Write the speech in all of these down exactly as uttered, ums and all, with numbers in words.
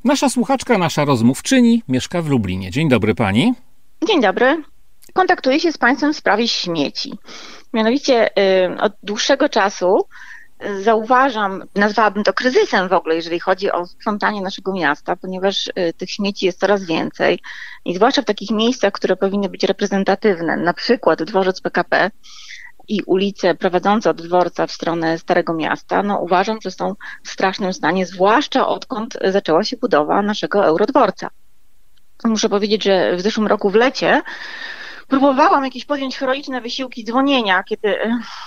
Nasza słuchaczka, nasza rozmówczyni mieszka w Lublinie. Dzień dobry pani. Dzień dobry. Kontaktuję się z państwem w sprawie śmieci. Mianowicie y, od dłuższego czasu y, zauważam, nazwałabym to kryzysem w ogóle, jeżeli chodzi o sprzątanie naszego miasta, ponieważ y, tych śmieci jest coraz więcej i zwłaszcza w takich miejscach, które powinny być reprezentatywne, na przykład dworzec P K P i ulice prowadzące od dworca w stronę Starego Miasta, no uważam, że są w strasznym stanie, zwłaszcza odkąd zaczęła się budowa naszego Eurodworca. Muszę powiedzieć, że w zeszłym roku w lecie próbowałam jakieś podjąć heroiczne wysiłki dzwonienia, kiedy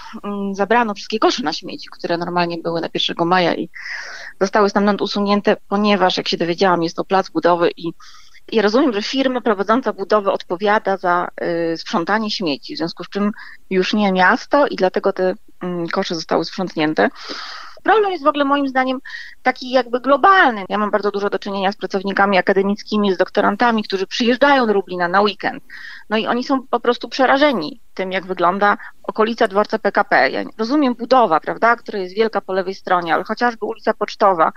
zabrano wszystkie kosze na śmieci, które normalnie były na pierwszego maja i zostały stamtąd usunięte, ponieważ, jak się dowiedziałam, jest to plac budowy i ja rozumiem, że firma prowadząca budowę odpowiada za y, sprzątanie śmieci, w związku z czym już nie miasto i dlatego te y, kosze zostały sprzątnięte. Problem jest w ogóle moim zdaniem taki jakby globalny. Ja mam bardzo dużo do czynienia z pracownikami akademickimi, z doktorantami, którzy przyjeżdżają do Lublina na weekend. No i oni są po prostu przerażeni tym, jak wygląda okolica dworca P K P. Ja rozumiem budowa, prawda, która jest wielka po lewej stronie, ale chociażby ulica Pocztowa.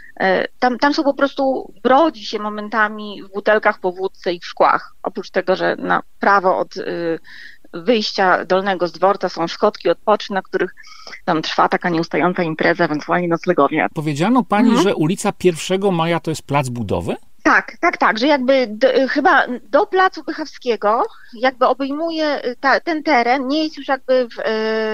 Tam, tam są po prostu, brodzi się momentami w butelkach po wódce i w szkłach. Oprócz tego, że na prawo od y, wyjścia dolnego z dworca są schodki odpoczyn, na których tam trwa taka nieustająca impreza, ewentualnie noclegownia. Powiedziano pani, Mhm. że ulica pierwszego maja to jest plac budowy? Tak, tak, tak, że jakby do, chyba do Placu Bychawskiego jakby obejmuje ta, ten teren, nie jest już jakby w,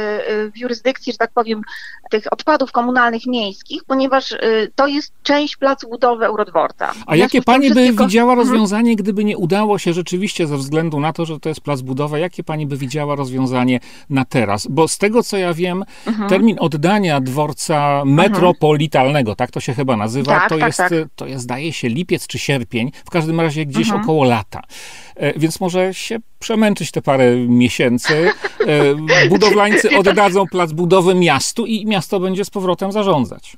w jurysdykcji, że tak powiem, tych odpadów komunalnych miejskich, ponieważ to jest część placu budowy Eurodworca. A jakie pani by wszystkiego... widziała rozwiązanie, gdyby nie udało się rzeczywiście ze względu na to, że to jest plac budowy, jakie pani by widziała rozwiązanie na teraz? Bo z tego, co ja wiem, mhm. termin oddania dworca metropolitalnego, tak to się chyba nazywa, tak, to, tak, jest, tak. to jest, zdaje się, lipiec czy sierpień, w każdym razie gdzieś mhm. około lata. Więc może się przemęczyć te parę miesięcy. Budowlańcy oddadzą plac budowy miastu i miasto będzie z powrotem zarządzać.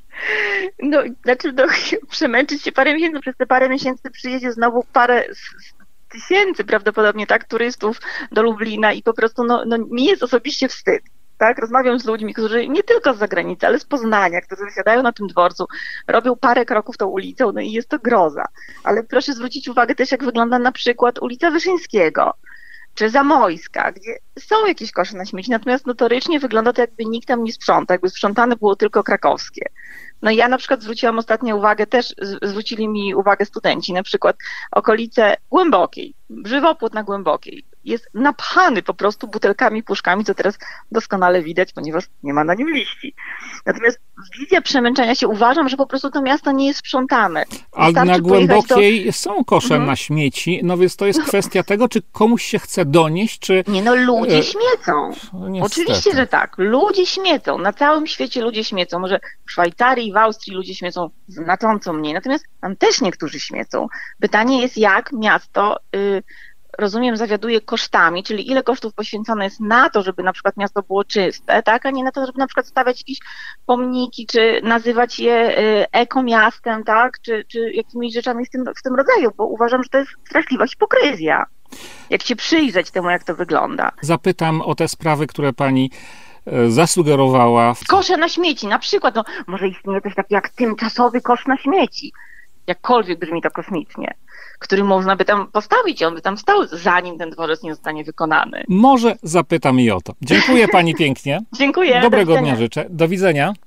No, znaczy no, przemęczyć się parę miesięcy, przez te parę miesięcy przyjedzie znowu parę tysięcy prawdopodobnie tak turystów do Lublina i po prostu no, no, mi jest osobiście wstyd. Tak, rozmawiam z ludźmi, którzy nie tylko z zagranicy, ale z Poznania, którzy wysiadają na tym dworcu, robią parę kroków tą ulicą, no i jest to groza. Ale proszę zwrócić uwagę też, jak wygląda na przykład ulica Wyszyńskiego, czy Zamojska, gdzie są jakieś kosze na śmieci, natomiast notorycznie wygląda to, jakby nikt tam nie sprzątał, jakby sprzątane było tylko krakowskie. No i ja na przykład zwróciłam ostatnio uwagę, też zwrócili mi uwagę studenci, na przykład okolice Głębokiej, żywopłot na Głębokiej jest napchany po prostu butelkami, puszkami, co teraz doskonale widać, ponieważ nie ma na nim liści. Natomiast wizja przemęczenia się, uważam, że po prostu to miasto nie jest sprzątane. Ale na Głębokiej do... są kosze mhm. na śmieci, no więc to jest no. kwestia tego, czy komuś się chce donieść, czy... Nie no, ludzie śmiecą. No, oczywiście, że tak. Ludzie śmiecą. Na całym świecie ludzie śmiecą. Może w Szwajcarii, w Austrii ludzie śmiecą znacząco mniej. Natomiast tam też niektórzy śmiecą. Pytanie jest, jak miasto... Y rozumiem, zawiaduje kosztami, czyli ile kosztów poświęcone jest na to, żeby na przykład miasto było czyste, tak, a nie na to, żeby na przykład stawiać jakieś pomniki, czy nazywać je ekomiastem, tak, czy, czy jakimiś rzeczami w tym, w tym rodzaju, bo uważam, że to jest straszliwa hipokryzja, jak się przyjrzeć temu, jak to wygląda. Zapytam o te sprawy, które pani zasugerowała. W... Kosze na śmieci, na przykład, no może istnieje też taki jak tymczasowy kosz na śmieci, jakkolwiek brzmi to kosmicznie, który można by tam postawić i on by tam stał, zanim ten dworzec nie zostanie wykonany. Może zapytam i o to. Dziękuję pani pięknie. Dziękuję. Dobrego dnia życzę. Do widzenia.